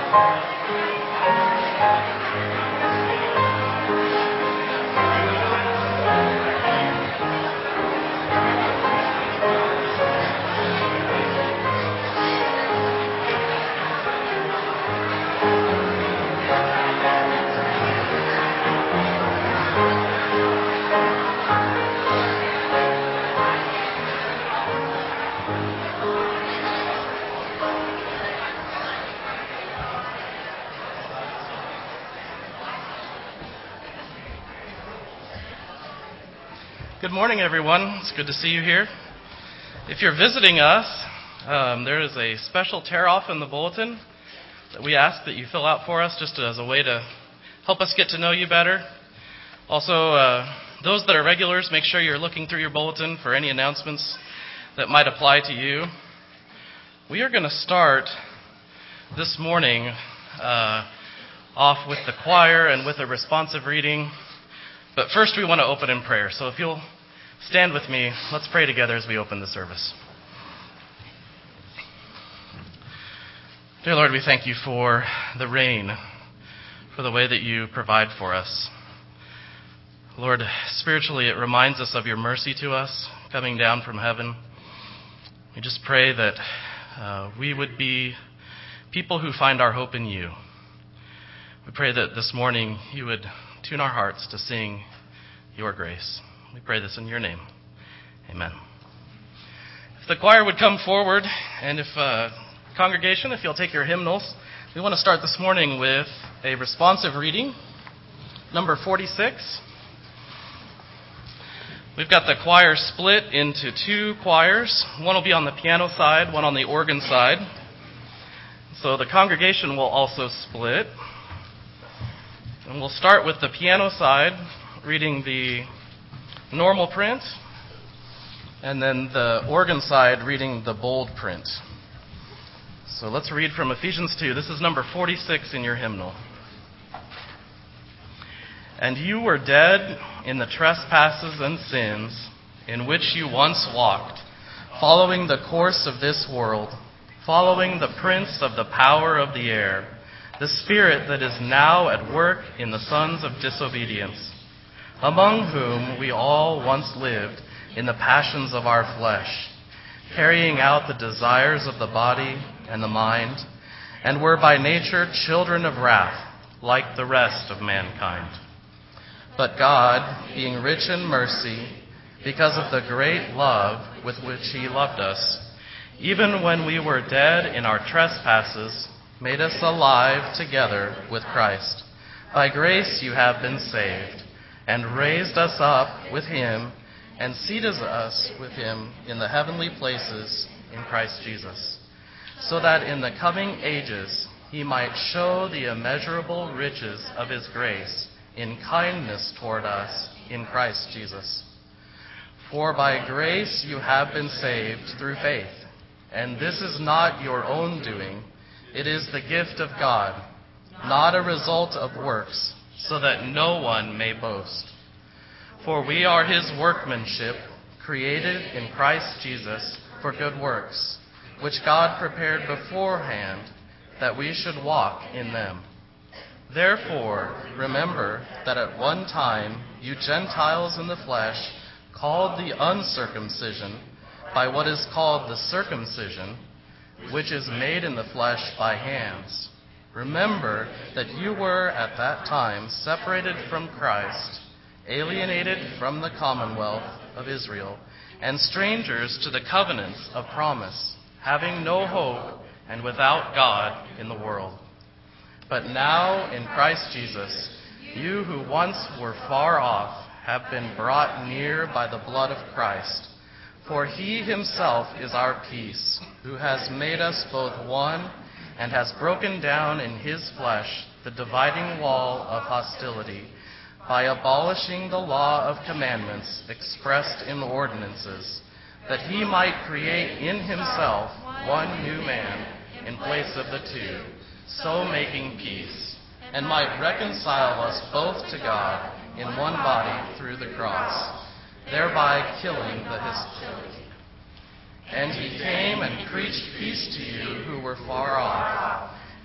Good morning, everyone. It's good to see you here. If you're visiting us, there is a special tear-off in the bulletin that we ask that you fill out for us just as a way to help us get to know you better. Also, those that are regulars, make sure you're looking through your bulletin for any announcements that might apply to you. We are going to start this morning off with the choir and with a responsive reading. But first we want to open in prayer. So if you'll stand with me, let's pray together as we open the service. Dear Lord, we thank you for the rain, for the way that you provide for us. Lord, spiritually it reminds us of your mercy to us coming down from heaven. We just pray that we would be people who find our hope in you. We pray that this morning you would tune our hearts to sing your grace. We pray this in your name. Amen. If the choir would come forward, and if congregation, if you'll take your hymnals, we want to start this morning with a responsive reading, number 46. We've got the choir split into two choirs. One will be on the piano side, one on the organ side. So the congregation will also split. And we'll start with the piano side, reading the normal print, and then the organ side, reading the bold print. So let's read from Ephesians 2. This is number 46 in your hymnal. And you were dead in the trespasses and sins in which you once walked, following the course of this world, following the prince of the power of the air, the spirit that is now at work in the sons of disobedience, among whom we all once lived in the passions of our flesh, carrying out the desires of the body and the mind, and were by nature children of wrath, like the rest of mankind. But God, being rich in mercy, because of the great love with which he loved us, even when we were dead in our trespasses, made us alive together with Christ. By grace you have been saved, and raised us up with him, and seated us with him in the heavenly places in Christ Jesus, so that in the coming ages he might show the immeasurable riches of his grace in kindness toward us in Christ Jesus. For by grace you have been saved through faith, and this is not your own doing. It is the gift of God, not a result of works, so that no one may boast. For we are his workmanship, created in Christ Jesus for good works, which God prepared beforehand that we should walk in them. Therefore, remember that at one time you Gentiles in the flesh, called the uncircumcision by what is called the circumcision, which is made in the flesh by hands. Remember that you were at that time separated from Christ, alienated from the commonwealth of Israel, and strangers to the covenants of promise, having no hope and without God in the world. But now in Christ Jesus, you who once were far off have been brought near by the blood of Christ. For he himself is our peace, who has made us both one, and has broken down in his flesh the dividing wall of hostility, by abolishing the law of commandments expressed in ordinances, that he might create in himself one new man in place of the two, so making peace, and might reconcile us both to God in one body through the cross, thereby killing the hostility. And he came and preached peace to you who were far off,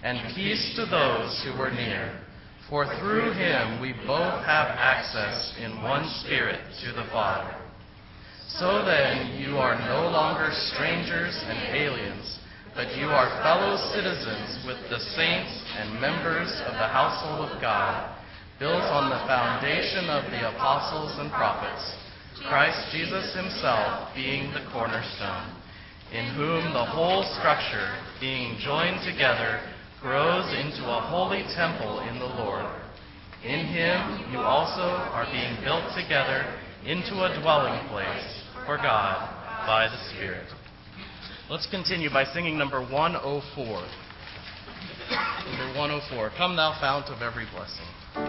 and peace to those who were near. For through him we both have access in one Spirit to the Father. So then you are no longer strangers and aliens, but you are fellow citizens with the saints and members of the household of God, built on the foundation of the apostles and prophets, Christ Jesus himself being the cornerstone, in whom the whole structure, being joined together, grows into a holy temple in the Lord. In him you also are being built together into a dwelling place for God by the Spirit. Let's continue by singing number 104. Number 104, Come Thou Fount of Every Blessing.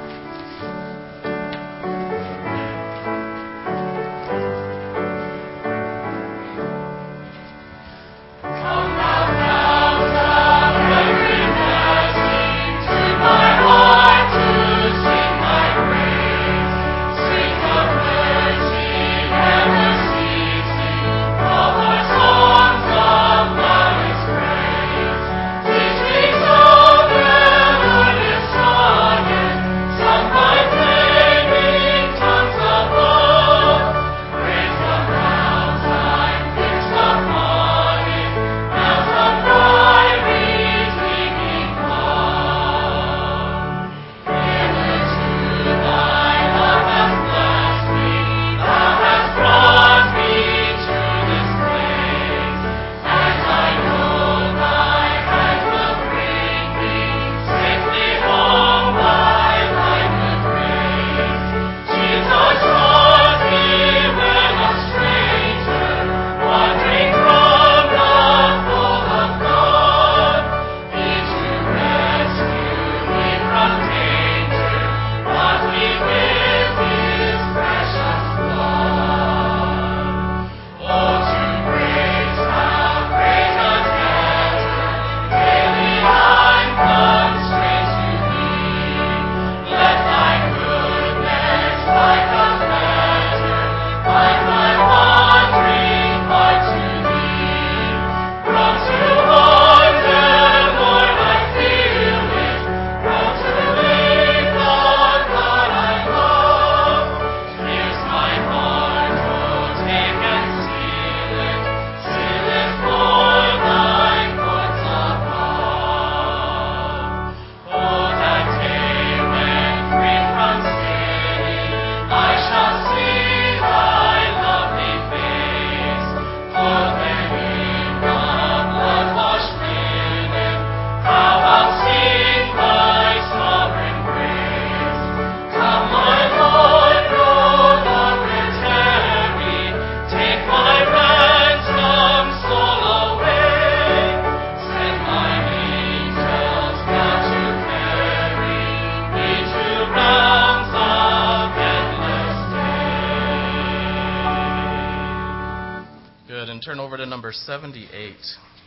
Turn over to number 78.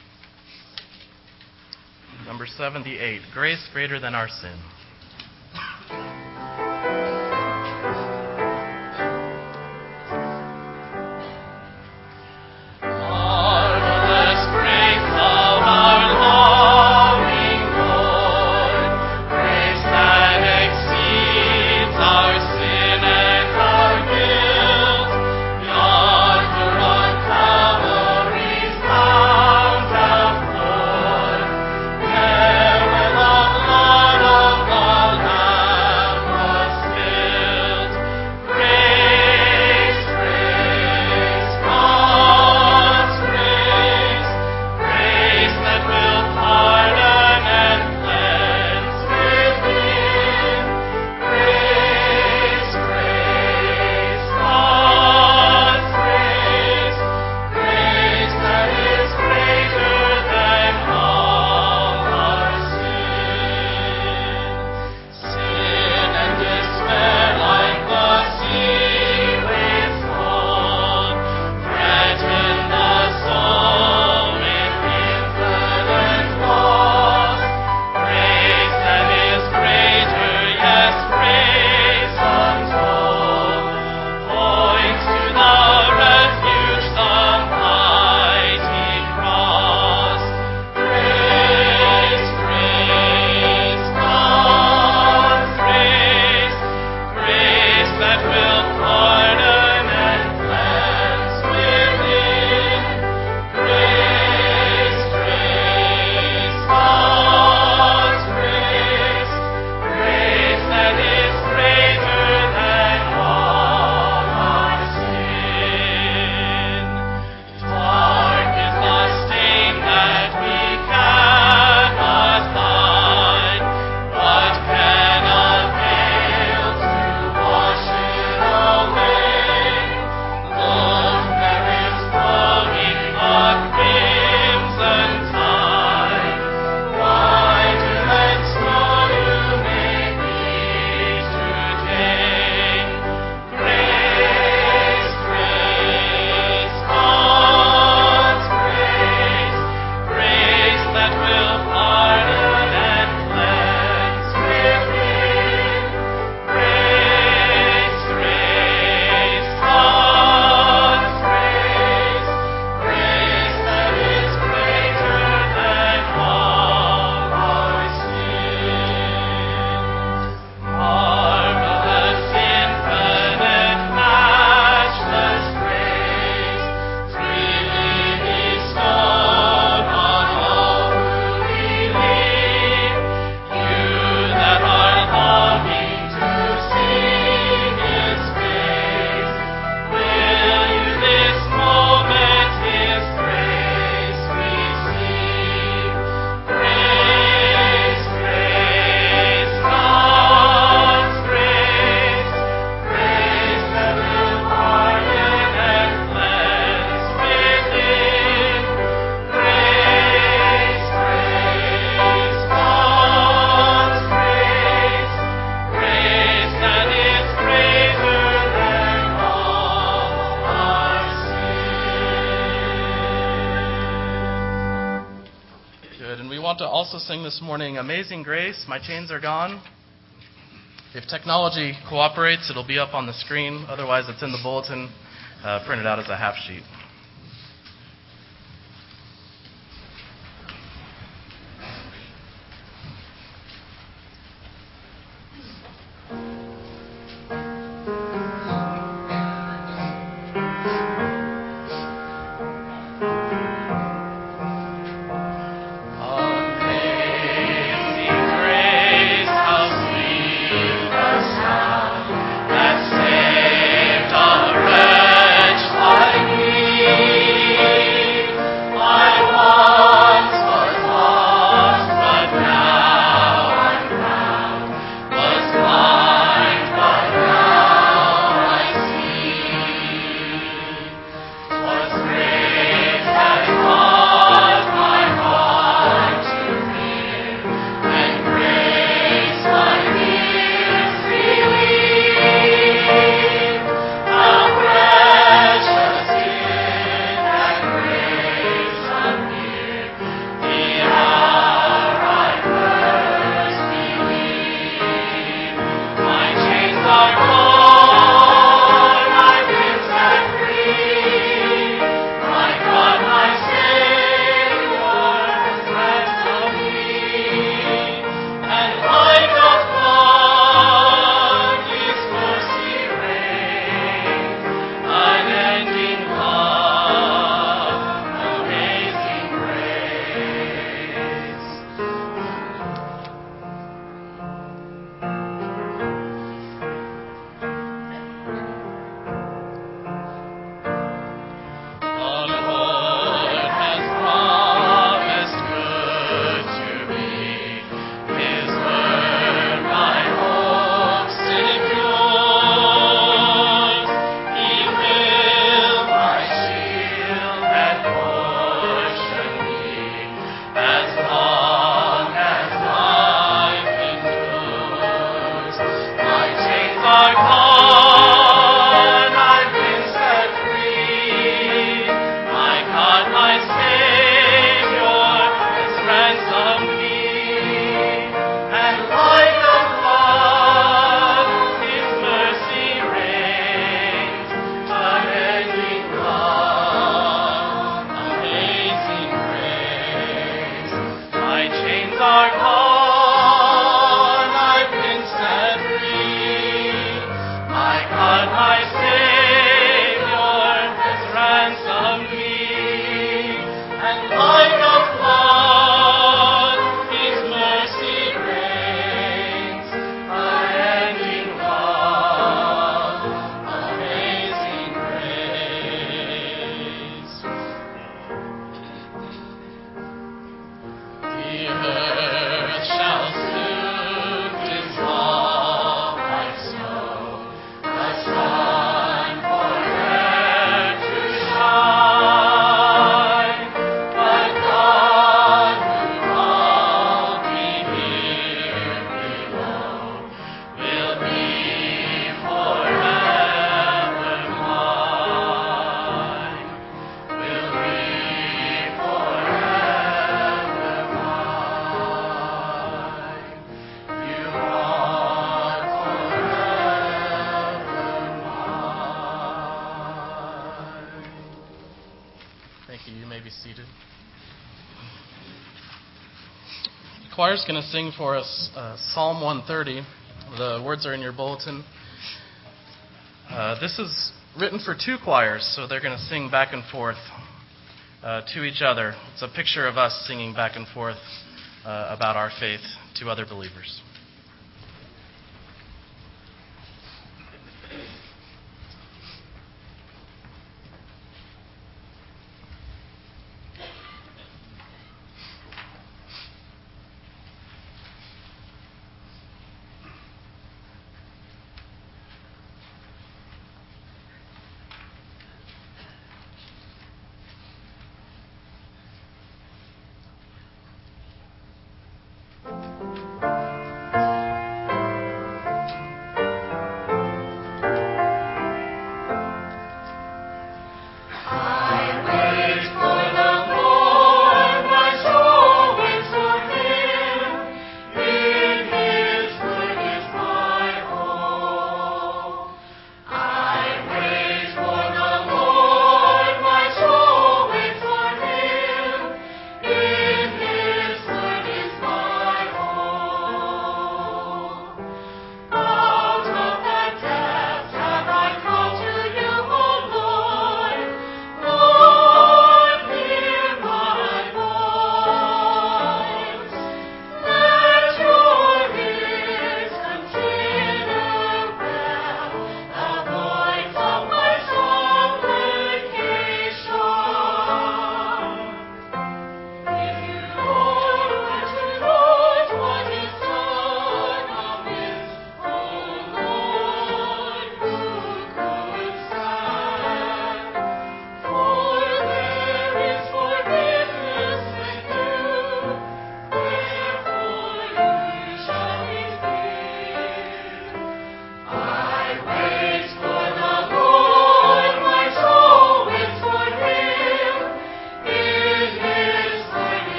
Number 78, Grace Greater Than Our Sin. Of sing this morning, Amazing Grace, My Chains Are Gone. If technology cooperates, it'll be up on the screen. Otherwise, it's in the bulletin, printed out as a half sheet. The choir's going to sing for us Psalm 130. The words are in your bulletin. This is written for two choirs, so they're going to sing back and forth to each other. It's a picture of us singing back and forth about our faith to other believers.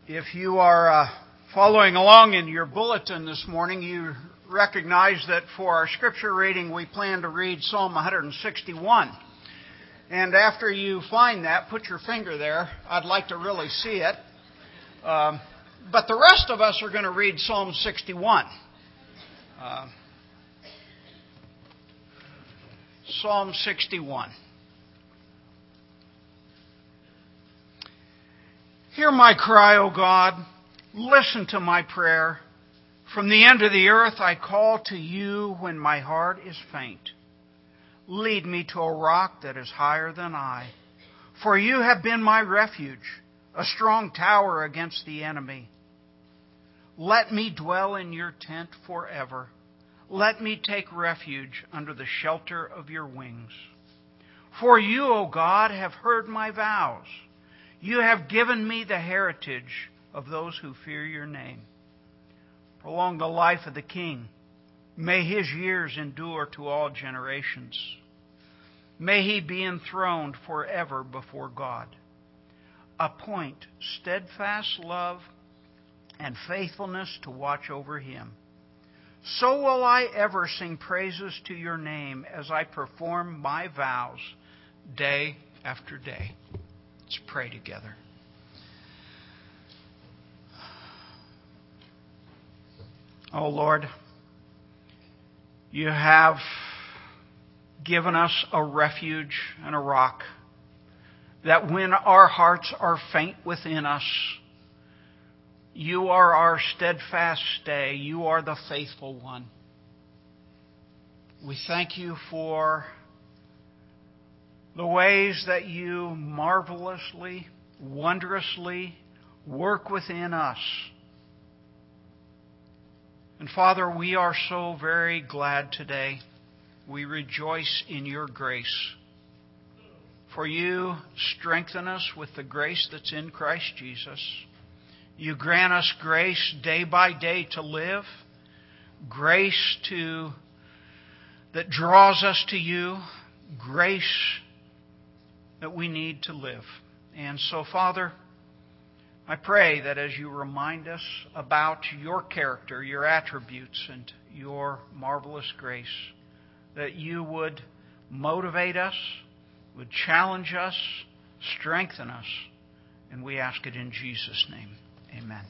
If you are following along in your bulletin this morning, you recognize that for our scripture reading, we plan to read Psalm 161. And after you find that, put your finger there. I'd like to really see it. But the rest of us are going to read Psalm 61. Psalm 61. Hear my cry, O God. Listen to my prayer. From the end of the earth I call to you when my heart is faint. Lead me to a rock that is higher than I. For you have been my refuge, a strong tower against the enemy. Let me dwell in your tent forever. Let me take refuge under the shelter of your wings. For you, O God, have heard my vows. You have given me the heritage of those who fear your name. Prolong the life of the king. May his years endure to all generations. May he be enthroned forever before God. Appoint steadfast love and faithfulness to watch over him. So will I ever sing praises to your name as I perform my vows day after day. Let's pray together. Oh Lord, you have given us a refuge and a rock, that when our hearts are faint within us, you are our steadfast stay. You are the faithful one. We thank you for the ways that you marvelously, wondrously work within us. And Father, we are so very glad today. We rejoice in your grace. For you strengthen us with the grace that's in Christ Jesus. You grant us grace day by day to live, grace that draws us to you, grace that we need to live. And so, Father, I pray that as you remind us about your character, your attributes, and your marvelous grace, that you would motivate us, would challenge us, strengthen us. And we ask it in Jesus' name. Amen.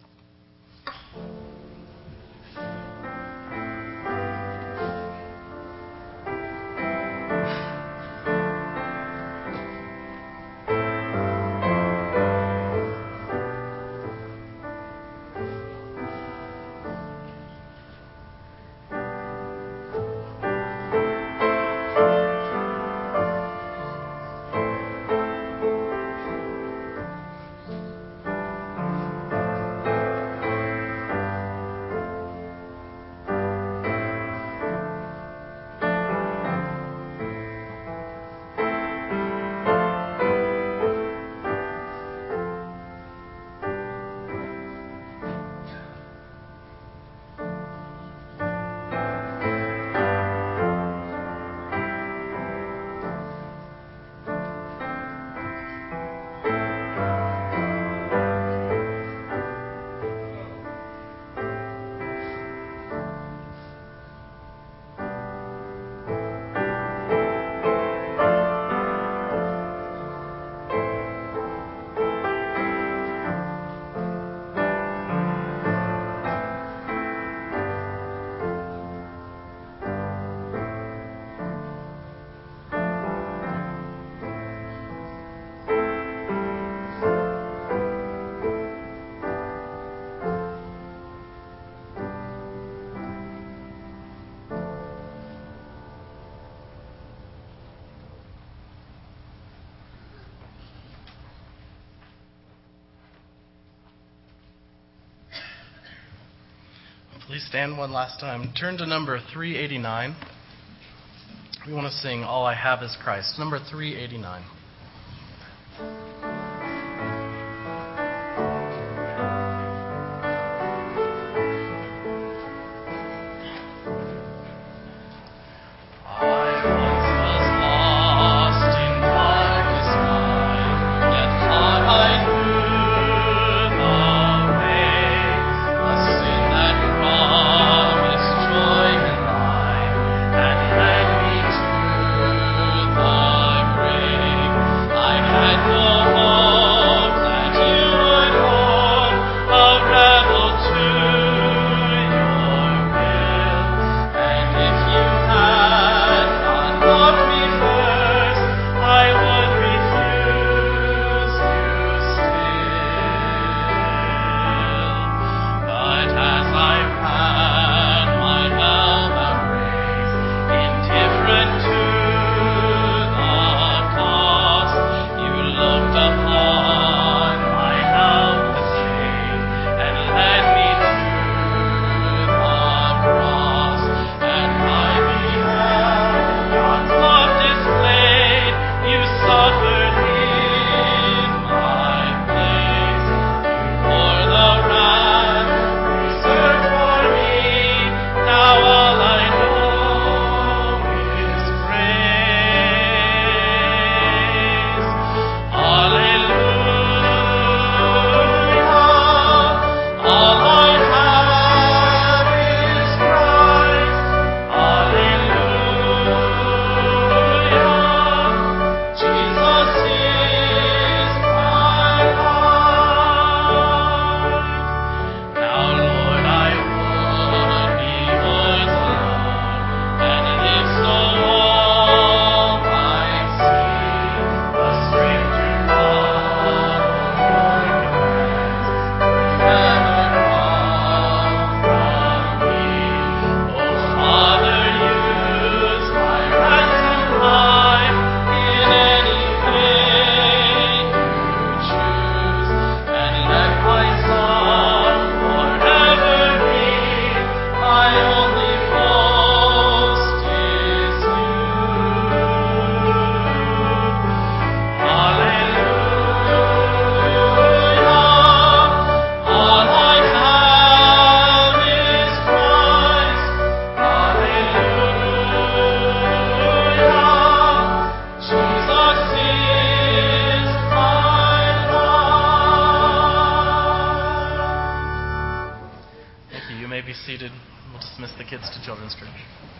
Please stand one last time. Turn to number 389. We want to sing All I Have is Christ. Number 389. I kids to Children's Church.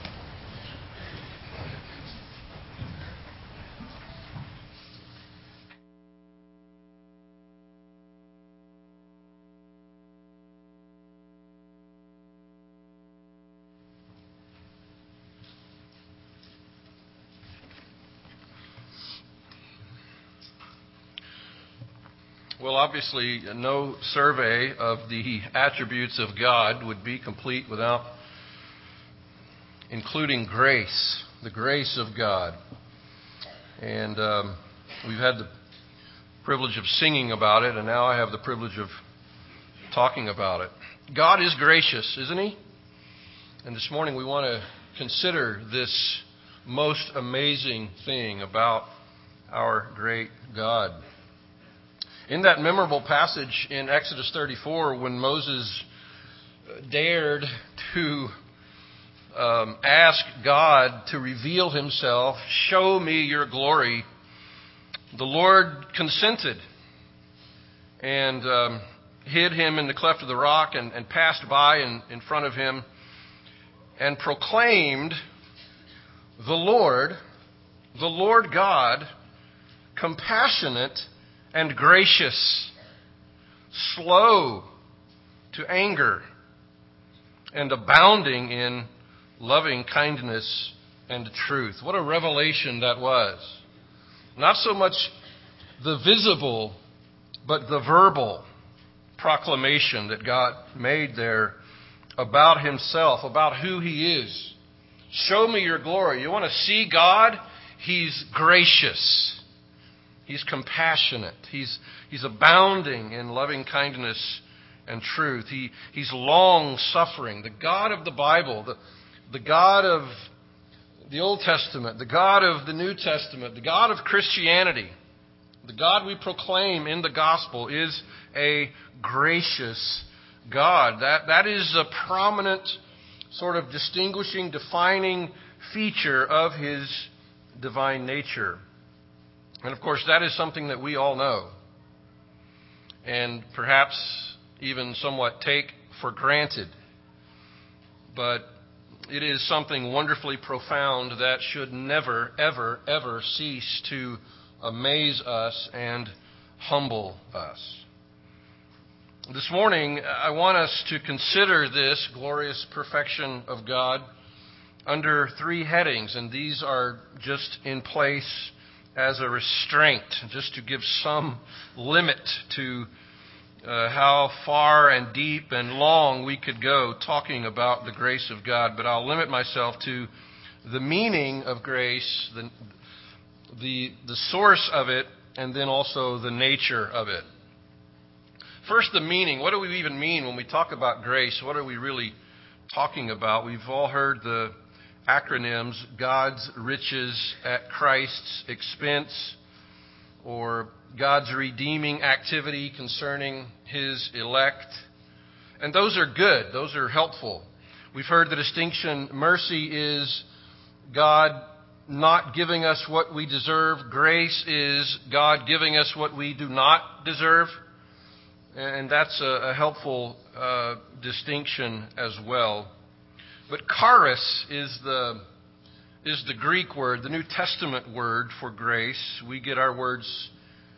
Well, obviously, no survey of the attributes of God would be complete without including grace, the grace of God. And we've had the privilege of singing about it, and now I have the privilege of talking about it. God is gracious, isn't He? And this morning we want to consider this most amazing thing about our great God. In that memorable passage in Exodus 34, when Moses dared to ask God to reveal Himself, show me your glory, the Lord consented and hid Him in the cleft of the rock and passed by in front of Him and proclaimed, the Lord God, compassionate and gracious, slow to anger, and abounding in loving kindness and truth. What a revelation that was. Not so much the visible, but the verbal proclamation that God made there about Himself, about who He is. Show me your glory. You want to see God? He's gracious. He's compassionate. He's abounding in loving kindness and truth. He's long-suffering. The God of the Bible, the God of the Old Testament, the God of the New Testament, the God of Christianity, the God we proclaim in the gospel is a gracious God. That is a prominent sort of distinguishing, defining feature of His divine nature. And of course, that is something that we all know, and perhaps even somewhat take for granted. But it is something wonderfully profound that should never, ever, ever cease to amaze us and humble us. This morning, I want us to consider this glorious perfection of God under three headings, and these are just in place as a restraint, just to give some limit to how far and deep and long we could go talking about the grace of God. But I'll limit myself to the meaning of grace, the source of it, and then also the nature of it. First, the meaning. What do we even mean when we talk about grace? What are we really talking about? We've all heard the acronyms, God's riches at Christ's expense, or God's redeeming activity concerning His elect. And those are good. Those are helpful. We've heard the distinction, mercy is God not giving us what we deserve. Grace is God giving us what we do not deserve. And that's a helpful distinction as well. But charis is the Greek word, the New Testament word for grace. We get our words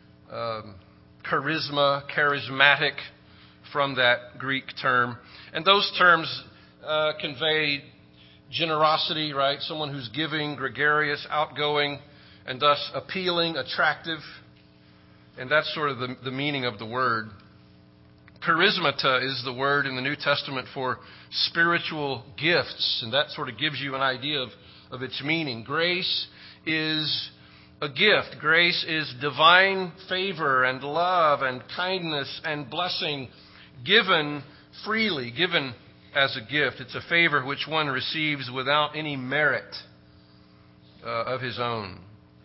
charisma, charismatic from that Greek term. And those terms convey generosity, right? Someone who's giving, gregarious, outgoing, and thus appealing, attractive. And that's sort of the meaning of the word. Charismata is the word in the New Testament for spiritual gifts, and that sort of gives you an idea of its meaning. Grace is a gift. Grace is divine favor and love and kindness and blessing given freely, given as a gift. It's a favor which one receives without any merit of his own.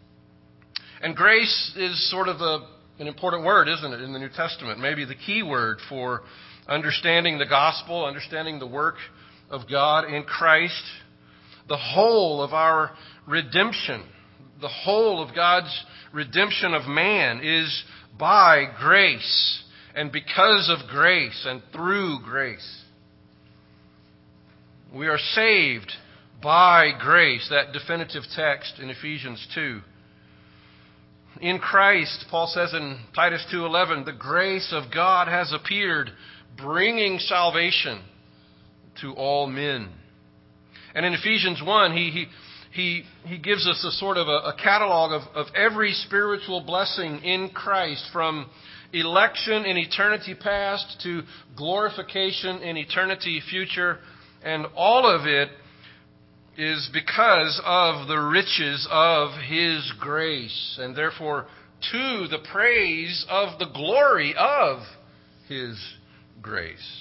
And grace is sort of an important word, isn't it, in the New Testament? Maybe the key word for understanding the gospel, understanding the work of God in Christ. The whole of our redemption, the whole of God's redemption of man is by grace and because of grace and through grace. We are saved by grace, that definitive text in Ephesians 2. In Christ, Paul says in Titus 2:11, the grace of God has appeared, bringing salvation to all men. And in Ephesians 1, he gives us a sort of a catalog of every spiritual blessing in Christ, from election in eternity past to glorification in eternity future. And all of it is because of the riches of His grace, and therefore to the praise of the glory of His grace.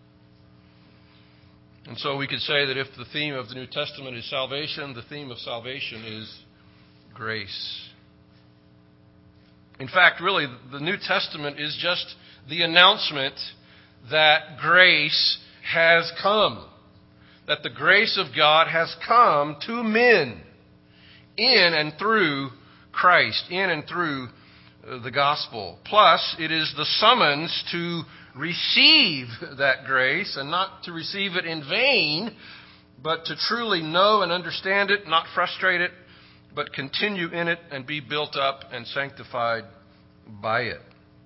And so we could say that if the theme of the New Testament is salvation, the theme of salvation is grace. In fact, really, the New Testament is just the announcement that grace has come. That the grace of God has come to men in and through Christ, in and through the gospel. Plus, it is the summons to receive that grace, and not to receive it in vain, but to truly know and understand it, not frustrate it, but continue in it and be built up and sanctified by it.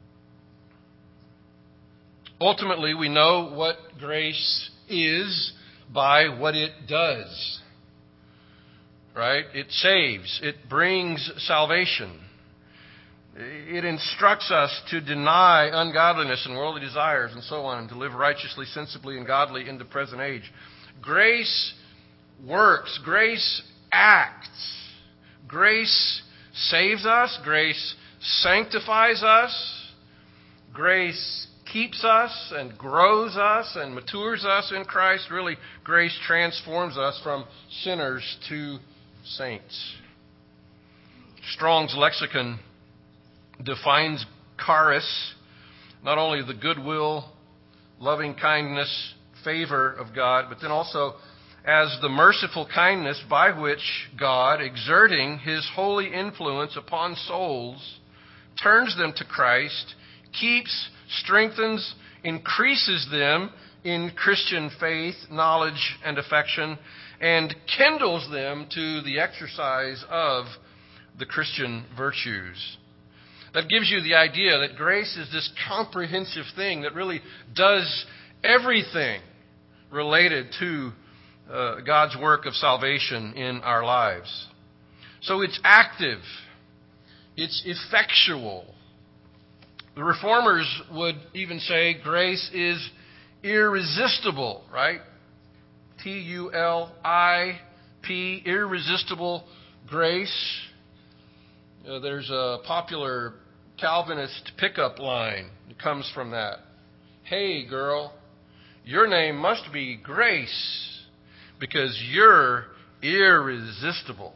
Ultimately, we know what grace is by what it does. Right? It saves. It brings salvation. It instructs us to deny ungodliness and worldly desires and so on, and to live righteously, sensibly, and godly in the present age. Grace works. Grace acts. Grace saves us. Grace sanctifies us. Grace keeps us and grows us and matures us in Christ. Really, grace transforms us from sinners to saints. Strong's lexicon defines charis, not only the goodwill, loving kindness, favor of God, but then also as the merciful kindness by which God, exerting His holy influence upon souls, turns them to Christ, keeps, strengthens, increases them in Christian faith, knowledge, and affection, and kindles them to the exercise of the Christian virtues. That gives you the idea that grace is this comprehensive thing that really does everything related to God's work of salvation in our lives. So it's active. It's effectual. The Reformers would even say grace is irresistible, right? T-U-L-I-P, irresistible grace. There's a popular Calvinist pickup line that comes from that. Hey, girl, your name must be Grace because you're irresistible.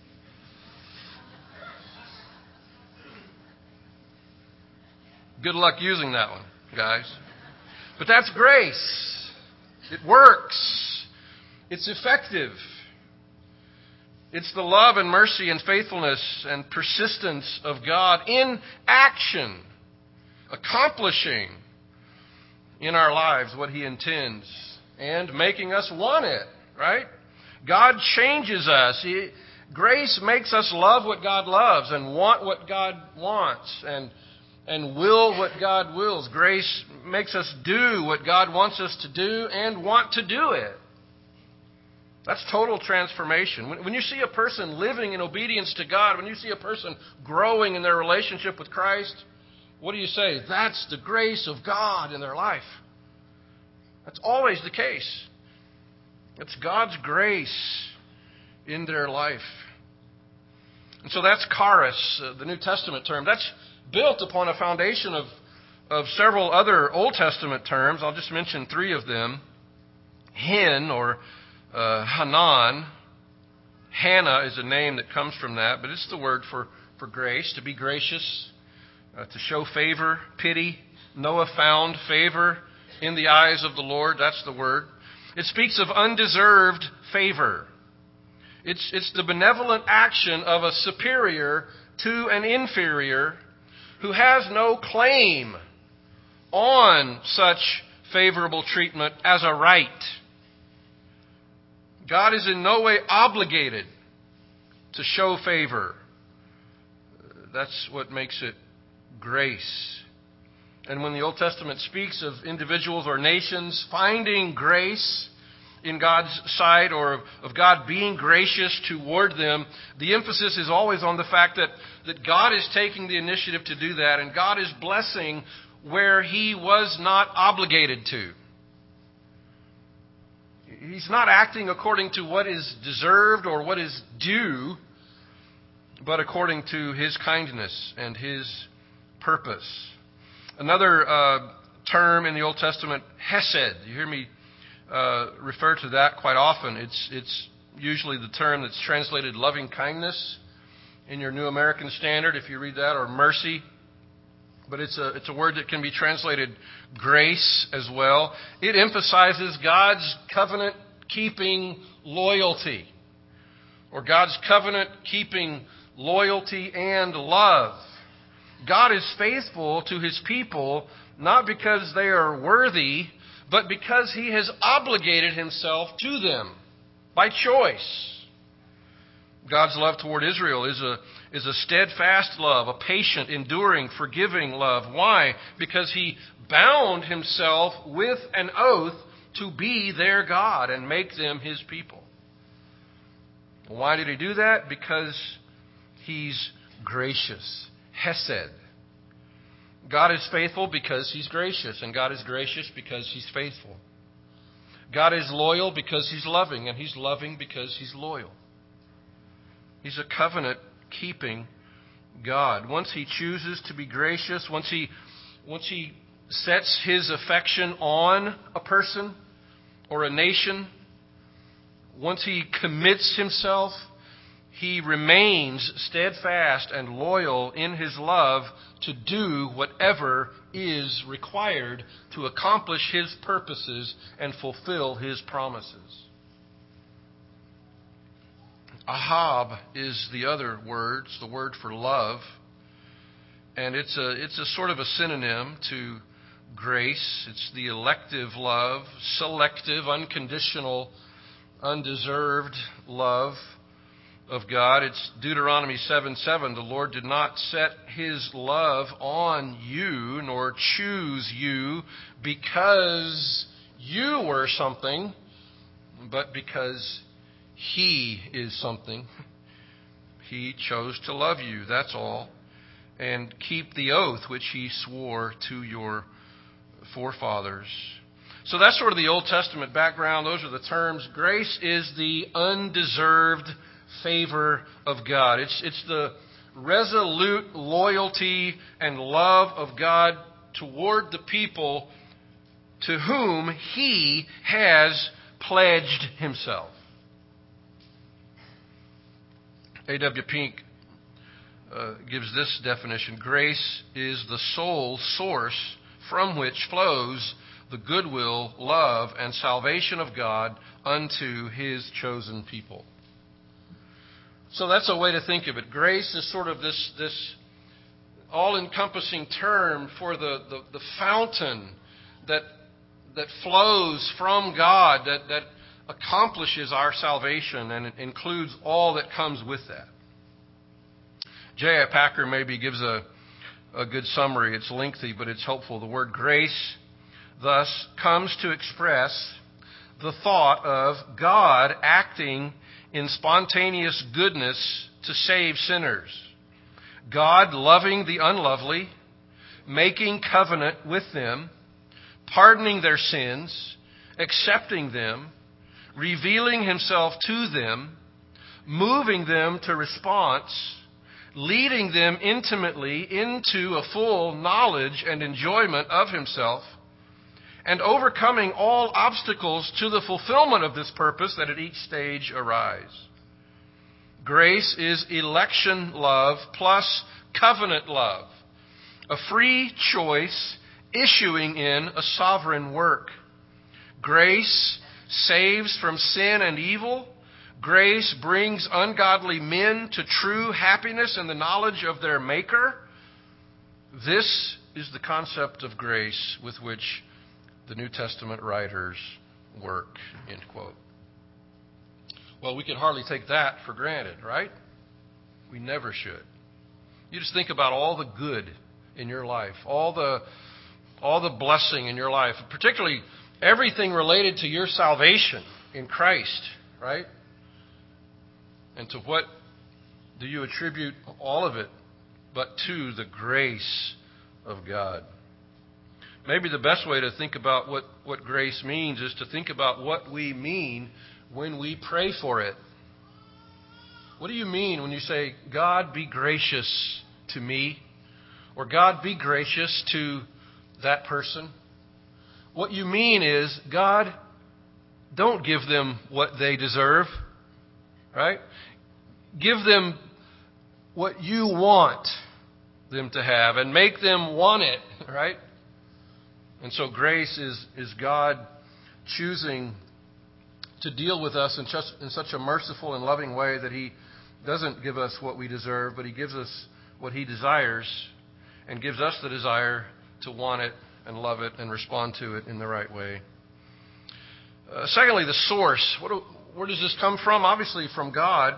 Good luck using that one, guys. But that's grace. It works. It's effective. It's the love and mercy and faithfulness and persistence of God in action, accomplishing in our lives what He intends and making us want it, right? God changes us. Grace makes us love what God loves and want what God wants and will what God wills. Grace makes us do what God wants us to do and want to do it. That's total transformation. When you see a person living in obedience to God, when you see a person growing in their relationship with Christ, what do you say? That's the grace of God in their life. That's always the case. It's God's grace in their life. And so that's charis, the New Testament term. That's built upon a foundation of several other Old Testament terms. I'll just mention three of them. Hin, or Hanan. Hannah is a name that comes from that, but it's the word for grace, to be gracious, to show favor, pity. Noah found favor in the eyes of the Lord. That's the word. It speaks of undeserved favor. It's the benevolent action of a superior to an inferior who has no claim on such favorable treatment as a right. God is in no way obligated to show favor. That's what makes it grace. And when the Old Testament speaks of individuals or nations finding grace in God's sight, or of God being gracious toward them, the emphasis is always on the fact that God is taking the initiative to do that, and God is blessing where He was not obligated to. He's not acting according to what is deserved or what is due, but according to His kindness and His purpose. Another term in the Old Testament, hesed. You hear me refer to that quite often. It's usually the term that's translated loving kindness in your New American Standard, if you read that, or mercy. But it's a word that can be translated grace as well. It emphasizes God's covenant-keeping loyalty, or God's covenant-keeping loyalty and love. God is faithful to His people not because they are worthy, but because He has obligated Himself to them by choice. God's love toward Israel is a steadfast love, a patient, enduring, forgiving love. Why? Because He bound Himself with an oath to be their God and make them His people. Why did He do that? Because He's gracious. Hesed. God is faithful because He's gracious, and God is gracious because He's faithful. God is loyal because He's loving, and He's loving because He's loyal. He's a covenant-keeping God. Once He chooses to be gracious, once He sets His affection on a person or a nation, once He commits Himself, He remains steadfast and loyal in His love to do whatever is required to accomplish His purposes and fulfill His promises. Ahab is the other word, it's the word for love, and it's a sort of a synonym to grace. It's the elective love, selective, unconditional, undeserved love of God. It's Deuteronomy 7:7. The Lord did not set His love on you, nor choose you because you were something, but because He is something. He chose to love you, that's all. And keep the oath which He swore to your forefathers. So that's sort of the Old Testament background. Those are the terms. Grace is the undeserved favor of God. It's the resolute loyalty and love of God toward the people to whom He has pledged Himself. A.W. Pink gives this definition: grace is the sole source from which flows the goodwill, love, and salvation of God unto His chosen people. So that's a way to think of it. Grace is sort of this all-encompassing term for the fountain that flows from God, that accomplishes our salvation, and it includes all that comes with that. J.I. Packer maybe gives a good summary. It's lengthy, but it's helpful. The word grace thus comes to express the thought of God acting in spontaneous goodness to save sinners. God loving the unlovely, making covenant with them, pardoning their sins, accepting them, revealing Himself to them, moving them to response, leading them intimately into a full knowledge and enjoyment of Himself, and overcoming all obstacles to the fulfillment of this purpose that at each stage arise. Grace is election love plus covenant love, a free choice issuing in a sovereign work. Grace saves from sin and evil. Grace brings ungodly men to true happiness in the knowledge of their Maker. This is the concept of grace with which the New Testament writers work, end quote. Well, we can hardly take that for granted, right? We never should. You just think about all the good in your life, all the blessing in your life, particularly everything related to your salvation in Christ, right? And to what do you attribute all of it but to the grace of God? Maybe the best way to think about what grace means is to think about what we mean when we pray for it. What do you mean when you say, God, be gracious to me? Or God, be gracious to that person? What you mean is, God, don't give them what they deserve, right? Give them what you want them to have and make them want it, right? And so grace is God choosing to deal with us in such a merciful and loving way that He doesn't give us what we deserve, but He gives us what He desires and gives us the desire to want it and love it and respond to it in the right way. Secondly, the source. Where does this come from? Obviously from God.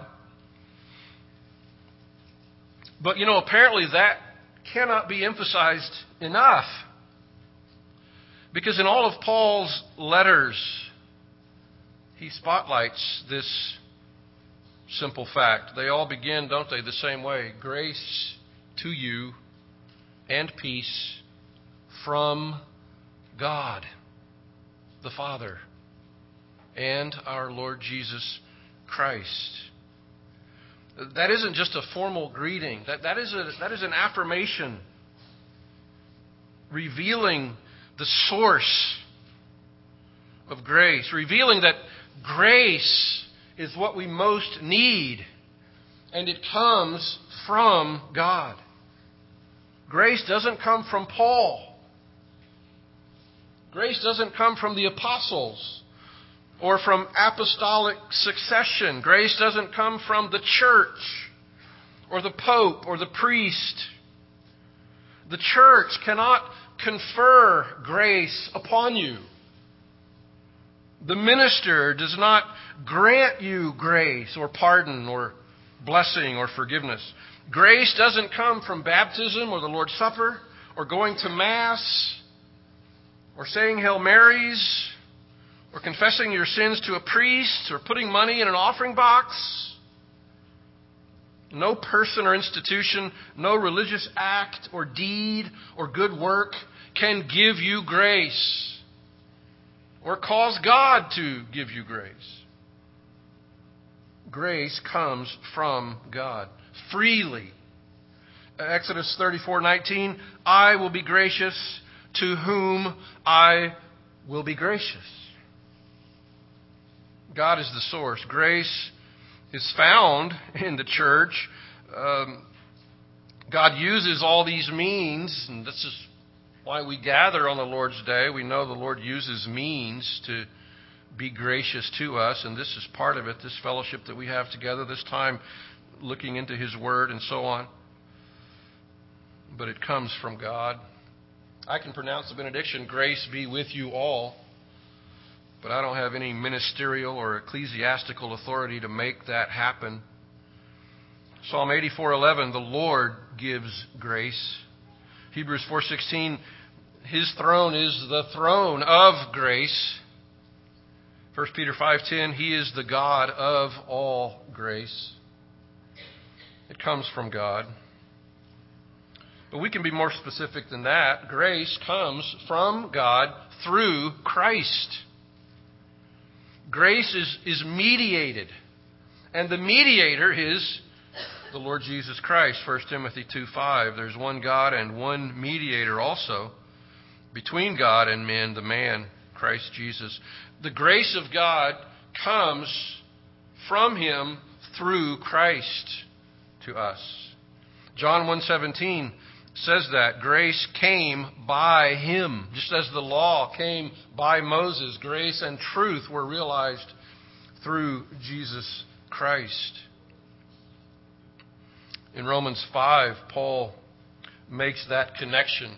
But, apparently that cannot be emphasized enough. Because in all of Paul's letters, he spotlights this simple fact. They all begin, don't they, the same way. Grace to you and peace from God, the Father, and our Lord Jesus Christ. That isn't just a formal greeting. That is an affirmation revealing the source of grace, revealing that grace is what we most need, and it comes from God. Grace doesn't come from Paul. Grace doesn't come from the apostles or from apostolic succession. Grace doesn't come from the church or the pope or the priest. The church cannot confer grace upon you. The minister does not grant you grace or pardon or blessing or forgiveness. Grace doesn't come from baptism or the Lord's Supper or going to Mass or saying Hail Marys or confessing your sins to a priest or putting money in an offering box. No person or institution, no religious act or deed or good work can give you grace or cause God to give you grace. Grace comes from God freely. Exodus 34:19, I will be gracious to whom I will be gracious. God is the source. Grace is found in the church. God uses all these means, and this is why we gather on the Lord's Day. We know the Lord uses means to be gracious to us, and this is part of it, this fellowship that we have together, this time looking into His Word and so on. But it comes from God. I can pronounce the benediction, grace be with you all, but I don't have any ministerial or ecclesiastical authority to make that happen. Psalm 84:11, the Lord gives grace. Hebrews 4:16, His throne is the throne of grace. 1 Peter 5:10, He is the God of all grace. It comes from God. But we can be more specific than that. Grace comes from God through Christ. Grace is mediated. And the mediator is the Lord Jesus Christ. 1 Timothy 2:5. There's one God and one mediator also between God and men, the man, Christ Jesus. The grace of God comes from Him through Christ to us. John 1:17 says that grace came by Him. Just as the law came by Moses, grace and truth were realized through Jesus Christ. In Romans 5, Paul makes that connection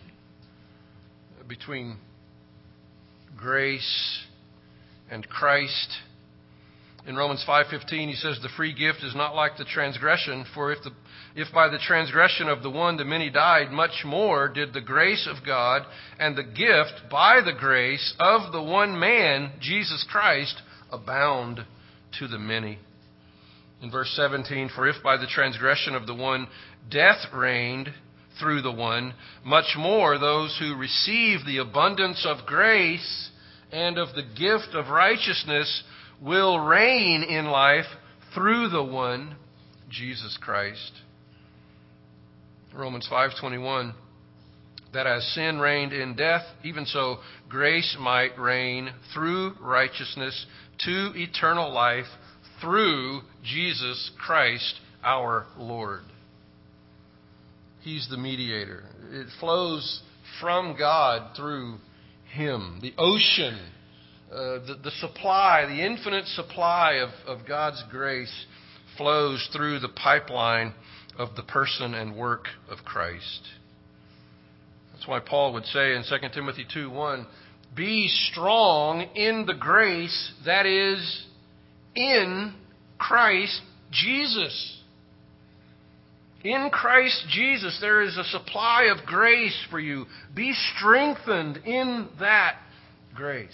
between grace and Christ. In Romans 5:15, he says, the free gift is not like the transgression, for if by the transgression of the one the many died, much more did the grace of God and the gift by the grace of the one man, Jesus Christ, abound to the many. In verse 17, for if by the transgression of the one death reigned through the one, much more those who receive the abundance of grace and of the gift of righteousness will reign in life through the one, Jesus Christ. Romans 5:21, that as sin reigned in death, even so grace might reign through righteousness to eternal life through Jesus Christ our Lord. He's the mediator. It flows from God through Him. The ocean, the supply, the infinite supply of God's grace flows through the pipeline of the person and work of Christ. That's why Paul would say in 2 Timothy 2:1, be strong in the grace that is in Christ Jesus. In Christ Jesus, there is a supply of grace for you. Be strengthened in that grace.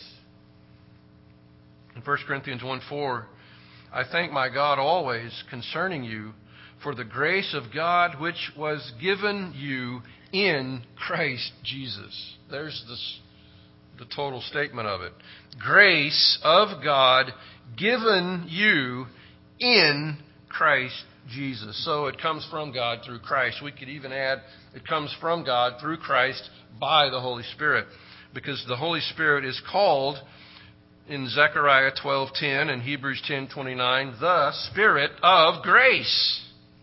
In 1 Corinthians 1:4, I thank my God always concerning you for the grace of God which was given you in Christ Jesus. There's the total statement of it. Grace of God given you in Christ Jesus. So it comes from God through Christ. We could even add, it comes from God through Christ by the Holy Spirit. Because the Holy Spirit is called in Zechariah 12:10 and Hebrews 10:29, the Spirit of grace.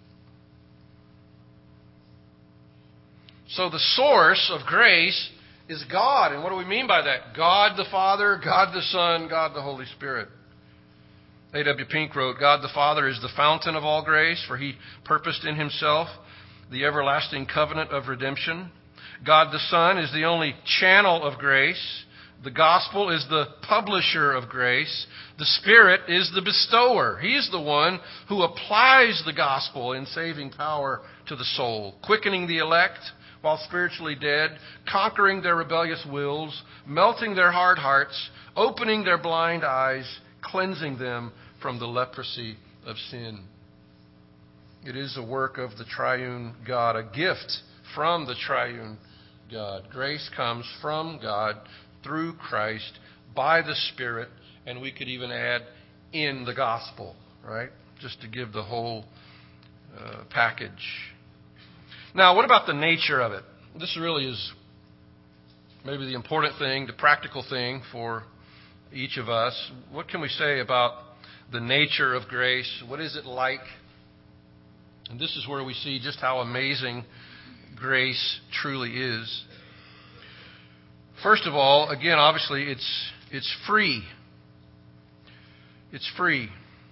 So the source of grace is God. And what do we mean by that? God the Father, God the Son, God the Holy Spirit. A.W. Pink wrote, God the Father is the fountain of all grace, for He purposed in Himself the everlasting covenant of redemption. God the Son is the only channel of grace. The gospel is the publisher of grace. The Spirit is the bestower. He's the one who applies the gospel in saving power to the soul, quickening the elect while spiritually dead, conquering their rebellious wills, melting their hard hearts, opening their blind eyes, cleansing them from the leprosy of sin. It is a work of the triune God, a gift from the triune God. Grace comes from God through Christ by the Spirit, and we could even add in the gospel, right? Just to give the whole package. Now, what about the nature of it? This really is maybe the important thing, the practical thing for each of us. What can we say about the nature of grace? What is it like? And this is where we see just how amazing grace truly is. First of all, again, obviously, it's free. It's free.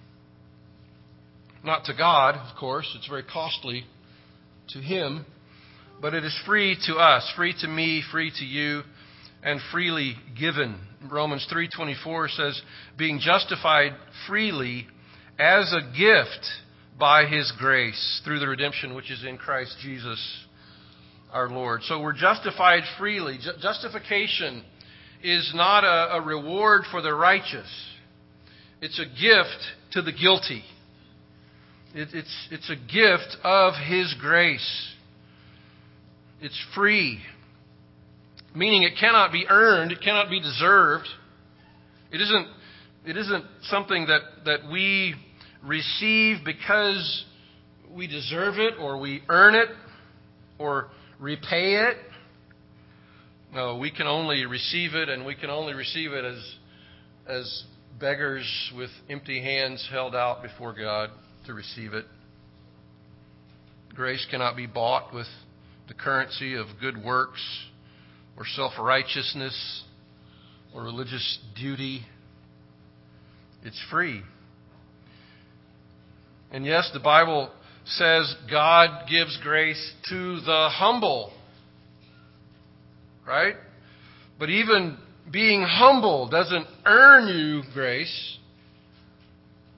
Not to God, of course. It's very costly to Him. But it is free to us, free to me, free to you, and freely given. Romans 3:24 says, being justified freely as a gift by His grace through the redemption which is in Christ Jesus our Lord. So we're justified freely. Justification is not a reward for the righteous. It's a gift to the guilty. It's a gift of His grace. It's free. Meaning it cannot be earned, it cannot be deserved. It isn't something that we receive because we deserve it or we earn it or repay it. No, we can only receive it, and we can only receive it as beggars with empty hands held out before God to receive it. Grace cannot be bought with the currency of good works or self-righteousness or religious duty. It's free. And yes, the Bible says God gives grace to the humble. Right? But even being humble doesn't earn you grace.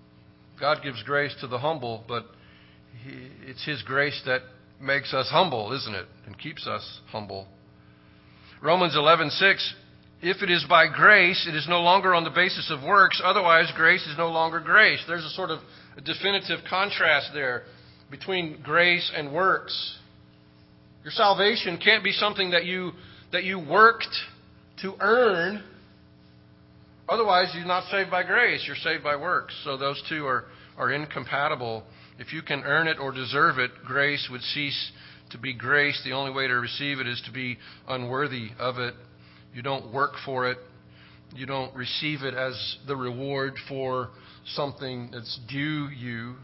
God gives grace to the humble, but it's His grace that makes us humble, isn't it? And keeps us humble. Romans 11:6, if it is by grace, it is no longer on the basis of works. Otherwise, grace is no longer grace. There's a sort of a definitive contrast there between grace and works. Your salvation can't be something that you worked to earn. Otherwise, you're not saved by grace. You're saved by works. So those two are incompatible. If you can earn it or deserve it, grace would cease to be grace. The only way to receive it is to be unworthy of it. You don't work for it. You don't receive it as the reward for something that's due you.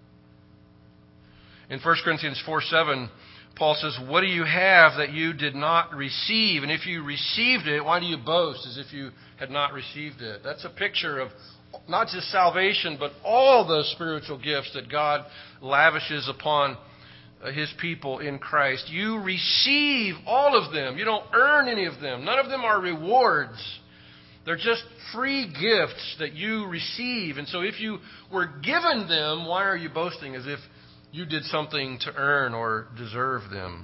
In 1 Corinthians 4:7, Paul says, what do you have that you did not receive? And if you received it, why do you boast as if you had not received it? That's a picture of not just salvation, but all the spiritual gifts that God lavishes upon His people in Christ. You receive all of them. You don't earn any of them. None of them are rewards. They're just free gifts that you receive. And so if you were given them, why are you boasting as if you did something to earn or deserve them?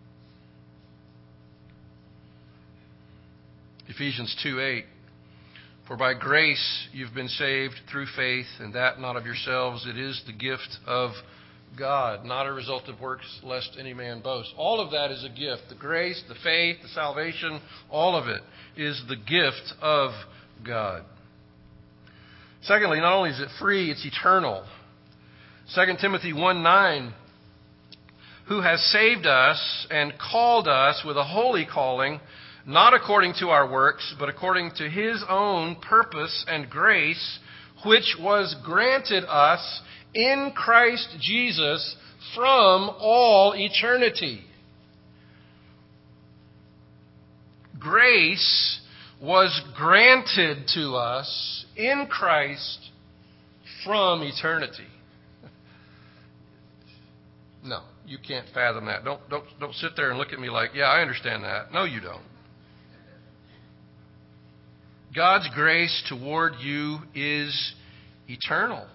Ephesians 2:8, for by grace you've been saved through faith, and that not of yourselves. It is the gift of God, not a result of works, lest any man boast. All of that is a gift. The grace, the faith, the salvation, all of it is the gift of God. Secondly, not only is it free, it's eternal. 2 Timothy 1:9, who has saved us and called us with a holy calling, not according to our works, but according to His own purpose and grace, which was granted us in Christ Jesus from all eternity. Grace was granted to us in Christ from eternity. No, you can't fathom that. Don't sit there and look at me like, yeah, I understand that. No, you don't. God's grace toward you is eternal.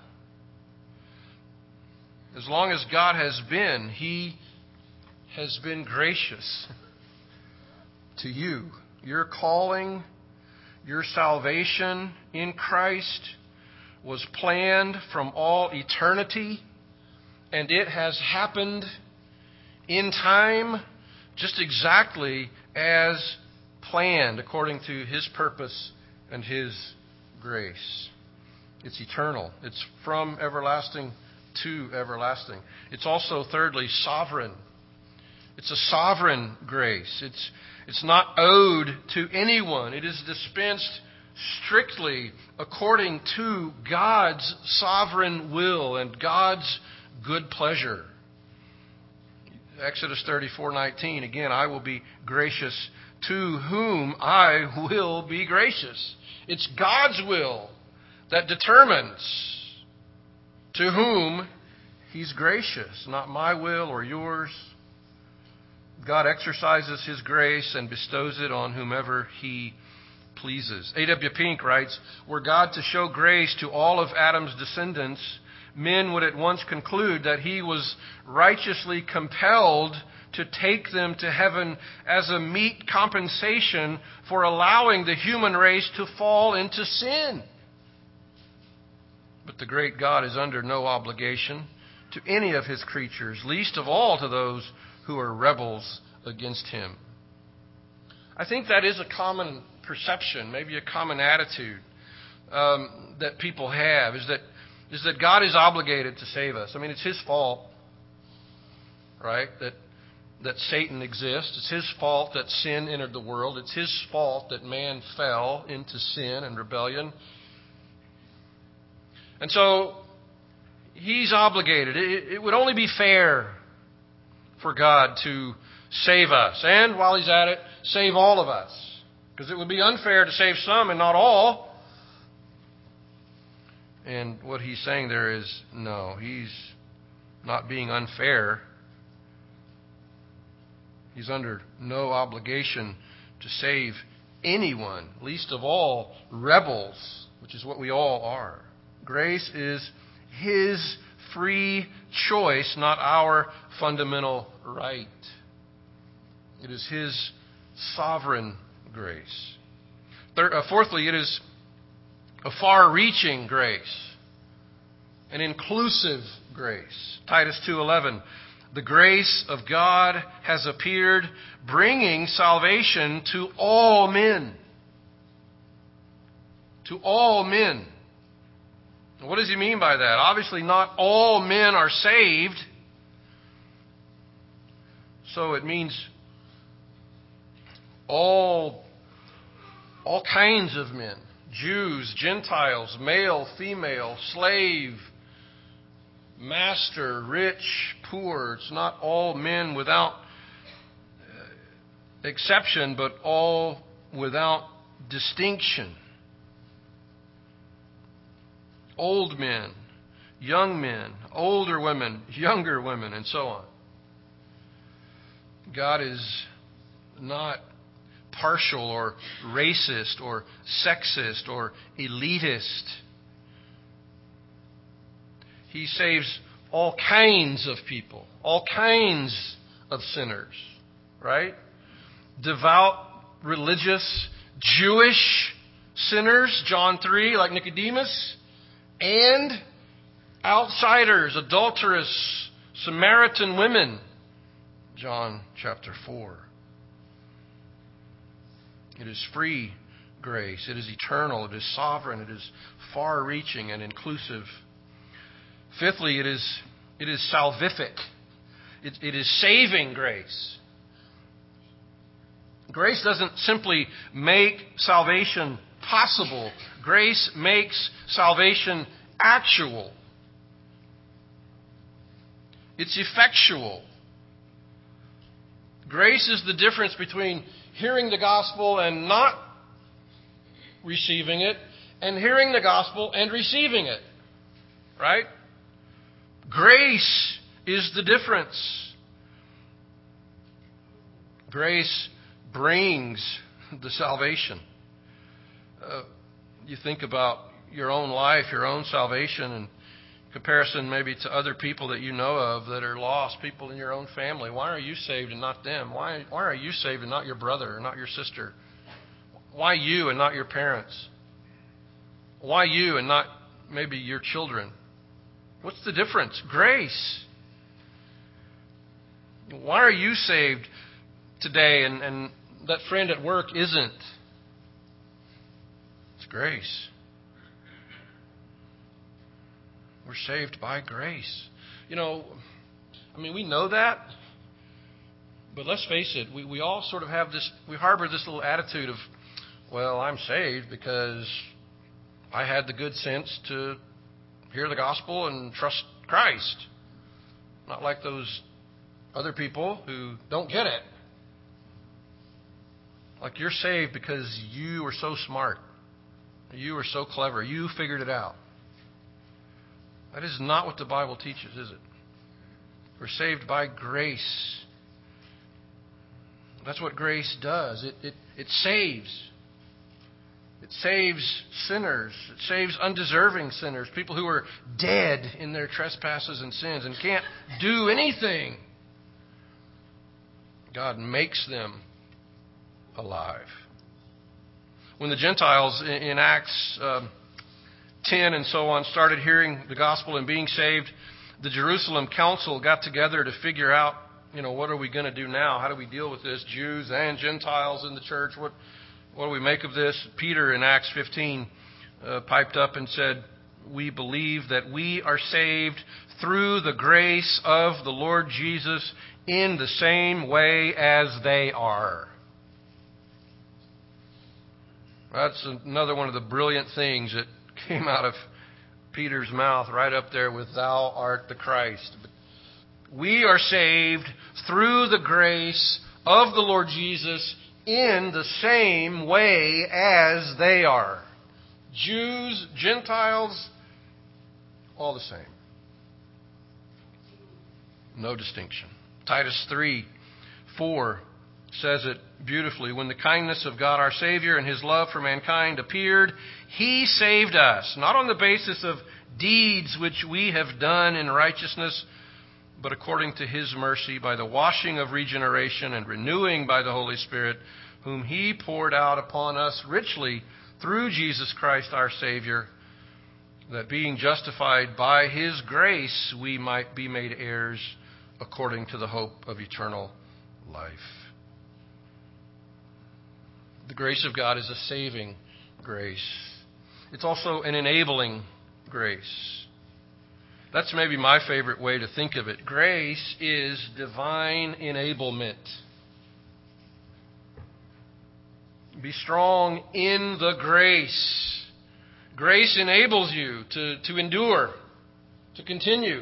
As long as God has been, He has been gracious to you. Your calling, your salvation in Christ was planned from all eternity, and it has happened in time just exactly as planned according to His purpose and His grace. It's eternal. It's from everlasting to everlasting. It's also, thirdly, sovereign. It's a sovereign grace. It's not owed to anyone. It is dispensed strictly according to God's sovereign will and God's good pleasure. Exodus 34:19, again, I will be gracious to whom I will be gracious. It's God's will that determines to whom He's gracious, not my will or yours. God exercises His grace and bestows it on whomever He pleases. A.W. Pink writes, were God to show grace to all of Adam's descendants, men would at once conclude that He was righteously compelled to take them to heaven as a meet compensation for allowing the human race to fall into sin. But the great God is under no obligation to any of His creatures, least of all to those who are rebels against Him. I think that is a common perception, maybe a common attitude that people have, is that God is obligated to save us. I mean, it's His fault, right, that Satan exists. It's His fault that sin entered the world. It's His fault that man fell into sin and rebellion. And so He's obligated. It would only be fair for God to save us. And while He's at it, save all of us. Because it would be unfair to save some and not all. And what He's saying there is, no, He's not being unfair. He's under no obligation to save anyone, least of all rebels, which is what we all are. Grace is His free choice, not our fundamental right. It is His sovereign grace. Fourthly, it is a far-reaching grace, an inclusive grace. Titus 2:11, the grace of God has appeared, bringing salvation to all men. To all men. What does he mean by that? Obviously, not all men are saved. So it means all kinds of men. Jews, Gentiles, male, female, slave, master, rich, poor. It's not all men without exception, but all without distinction. Old men, young men, older women, younger women, and so on. God is not partial or racist or sexist or elitist. He saves all kinds of people, all kinds of sinners, right? Devout, religious, Jewish sinners, John 3, like Nicodemus, and outsiders, adulterous, Samaritan women, John chapter 4. It is free grace. It is eternal. It is sovereign. It is far-reaching and inclusive. Fifthly, it is salvific. It is saving grace. Grace doesn't simply make salvation possible. Grace makes salvation actual. It's effectual. Grace is the difference between hearing the gospel and not receiving it, and hearing the gospel and receiving it. Right? Grace is the difference. Grace brings the salvation. You think about your own life, your own salvation, in comparison maybe to other people that you know of that are lost, people in your own family. Why are you saved and not them? Why are you saved and not your brother or not your sister? Why you and not your parents? Why you and not maybe your children? What's the difference? Grace. Why are you saved today and that friend at work isn't? It's grace. We're saved by grace. We know that. But let's face it, we all sort of have this, we harbor this little attitude of, well, I'm saved because I had the good sense to hear the gospel and trust Christ. Not like those other people who don't get it. Like you're saved because you are so smart. You are so clever. You figured it out. That is not what the Bible teaches, is it? We're saved by grace. That's what grace does. It saves. It saves sinners. It saves undeserving sinners, people who are dead in their trespasses and sins and can't do anything. God makes them alive. When the Gentiles in Acts 10 and so on started hearing the gospel and being saved, the Jerusalem council got together to figure out, what are we going to do now? How do we deal with this? Jews and Gentiles in the church, what do we make of this? Peter in Acts 15 piped up and said, we believe that we are saved through the grace of the Lord Jesus in the same way as they are. That's another one of the brilliant things that came out of Peter's mouth, right up there with thou art the Christ. We are saved through the grace of the Lord Jesus in the same way as they are. Jews, Gentiles, all the same. No distinction. Titus 3:4 says it beautifully. When the kindness of God our Savior and His love for mankind appeared, He saved us, not on the basis of deeds which we have done in righteousness, but according to His mercy, by the washing of regeneration and renewing by the Holy Spirit, whom He poured out upon us richly through Jesus Christ our Savior, that being justified by His grace, we might be made heirs according to the hope of eternal life. The grace of God is a saving grace. It's also an enabling grace. That's maybe my favorite way to think of it. Grace is divine enablement. Be strong in the grace. Grace enables you to endure, to continue.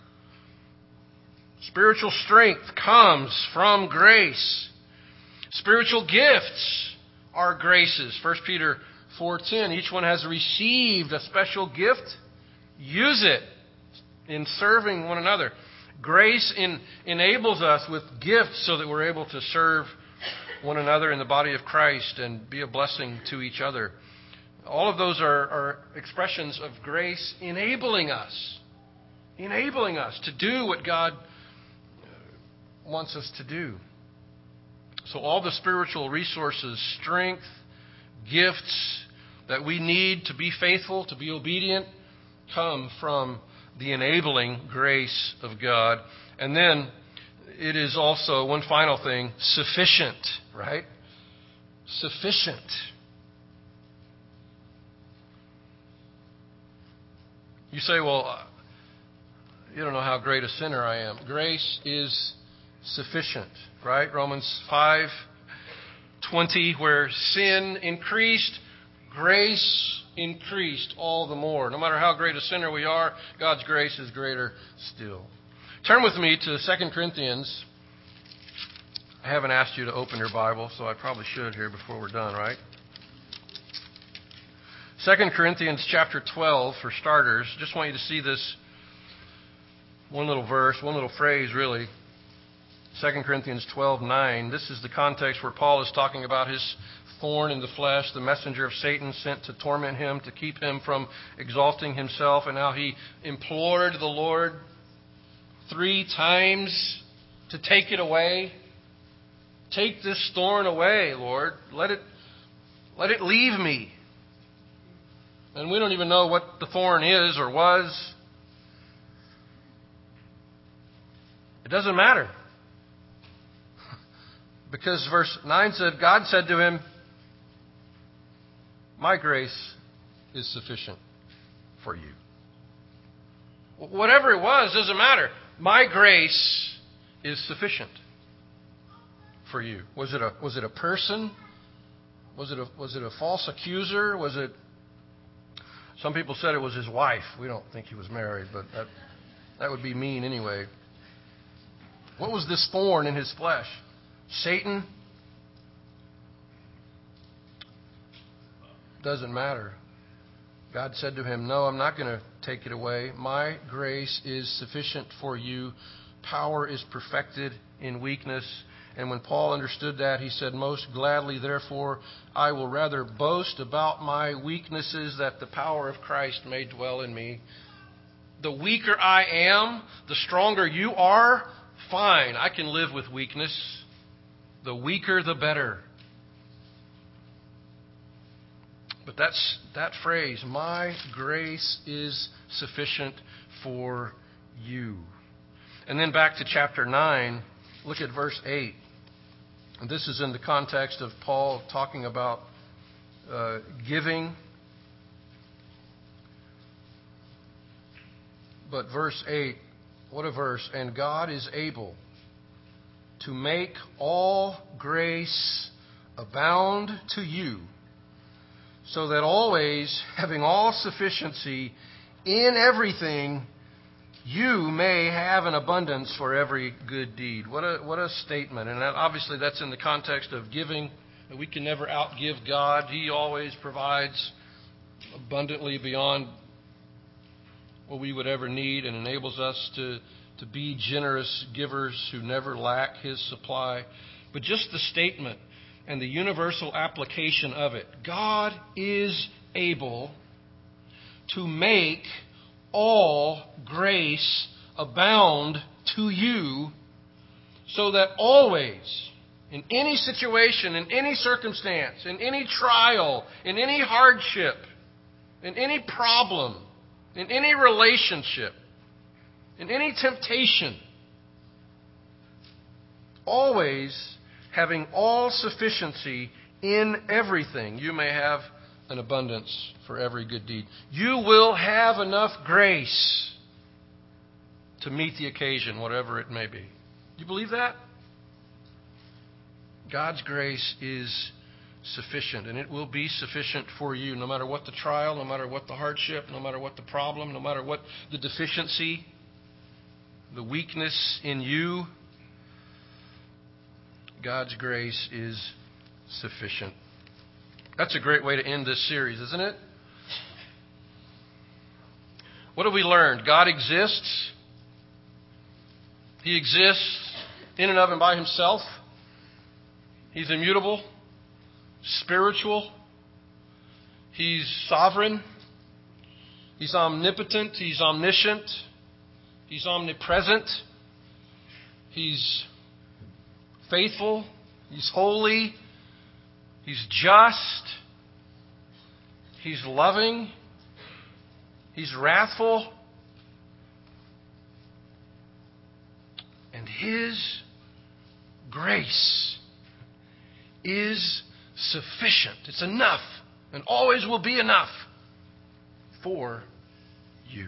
Spiritual strength comes from grace. Spiritual gifts are graces. 1 Peter 4:10, each one has received a special gift. Use it in serving one another. Grace enables us with gifts so that we're able to serve one another in the body of Christ and be a blessing to each other. All of those are expressions of grace enabling us to do what God wants us to do. So all the spiritual resources, strength, gifts that we need to be faithful, to be obedient, come from the enabling grace of God. And then it is also, one final thing, sufficient, right? Sufficient. You say, well, you don't know how great a sinner I am. Grace is sufficient, right? Romans 5:20, where sin increased, grace increased all the more. No matter how great a sinner we are, God's grace is greater still. Turn with me to 2 Corinthians. I haven't asked you to open your Bible, so I probably should here before we're done, right? 2 Corinthians chapter 12, for starters. Just want you to see this one little verse, one little phrase, really. 2 Corinthians 12:9. This is the context where Paul is talking about his thorn in the flesh, the messenger of Satan sent to torment him, to keep him from exalting himself. And now he implored the Lord 3 times to take it away. Take this thorn away, Lord. Let it leave me. And we don't even know what the thorn is or was. It doesn't matter. Because verse 9 said, God said to him, my grace is sufficient for you. Whatever it was, doesn't matter. My grace is sufficient for you. Was it a person? Was it a false accuser? Was it? Some people said it was his wife. We don't think he was married, but that would be mean anyway. What was this thorn in his flesh? Satan? Doesn't matter. God said to him, no, I'm not going to take it away. My grace is sufficient for you. Power is perfected in weakness. And when Paul understood that, he said, most gladly, therefore, I will rather boast about my weaknesses, that the power of Christ may dwell in me. The weaker I am, the stronger you are, fine. I can live with weakness. The weaker, the better. But that phrase, my grace is sufficient for you. And then back to chapter 9, look at verse 8. And this is in the context of Paul talking about giving. But verse 8, what a verse. And God is able to make all grace abound to you, so that always, having all sufficiency in everything, you may have an abundance for every good deed. What a statement. And obviously that's in the context of giving. We can never outgive God. He always provides abundantly beyond what we would ever need, and enables us to be generous givers who never lack His supply. But just the statement and the universal application of it. God is able to make all grace abound to you, so that always, in any situation, in any circumstance, in any trial, in any hardship, in any problem, in any relationship, in any temptation, always having all sufficiency in everything, you may have an abundance for every good deed. You will have enough grace to meet the occasion, whatever it may be. Do you believe that? God's grace is sufficient, and it will be sufficient for you, no matter what the trial, no matter what the hardship, no matter what the problem, no matter what the deficiency, the weakness in you. God's grace is sufficient. That's a great way to end this series, isn't it? What have we learned? God exists. He exists in and of and by himself. He's immutable, spiritual. He's sovereign. He's omnipotent. He's omniscient. He's omnipresent. He's faithful. He's holy. He's just. He's loving. He's wrathful. And His grace is sufficient. It's enough and always will be enough for you.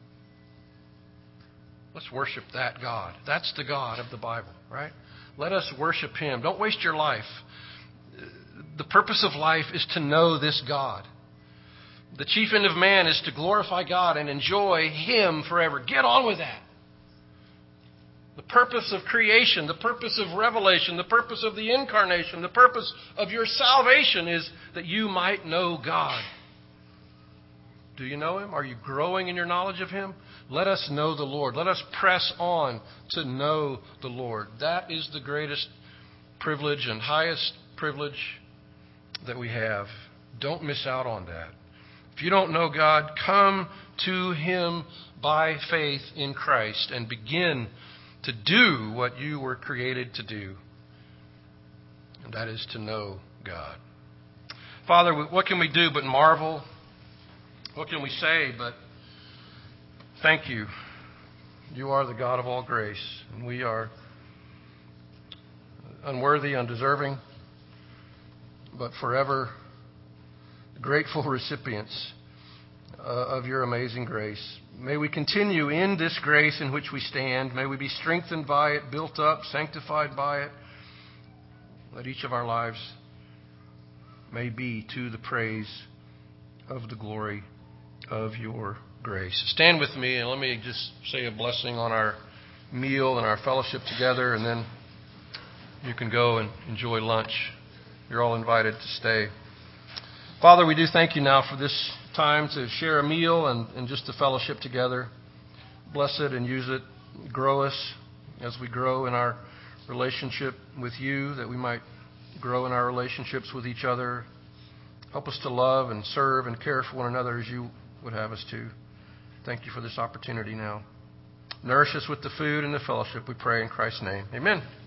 Let's worship that God. That's the God of the Bible, right? Let us worship Him. Don't waste your life. The purpose of life is to know this God. The chief end of man is to glorify God and enjoy Him forever. Get on with that. The purpose of creation, the purpose of revelation, the purpose of the incarnation, the purpose of your salvation is that you might know God. Do you know Him? Are you growing in your knowledge of Him? Let us know the Lord. Let us press on to know the Lord. That is the greatest privilege and highest privilege that we have. Don't miss out on that. If you don't know God, come to Him by faith in Christ and begin to do what you were created to do. And that is to know God. Father, what can we do but marvel? What can we say but thank you? You are the God of all grace, and we are unworthy, undeserving, but forever grateful recipients of your amazing grace. May we continue in this grace in which we stand. May we be strengthened by it, built up, sanctified by it. Let each of our lives may be to the praise of the glory of your grace. Stand with me and let me just say a blessing on our meal and our fellowship together, and then you can go and enjoy lunch. You're all invited to stay. Father, we do thank you now for this time to share a meal and just the fellowship together. Bless it and use it. Grow us as we grow in our relationship with you, that we might grow in our relationships with each other. Help us to love and serve and care for one another as you would have us to. Thank you for this opportunity now. Nourish us with the food and the fellowship, we pray in Christ's name. Amen.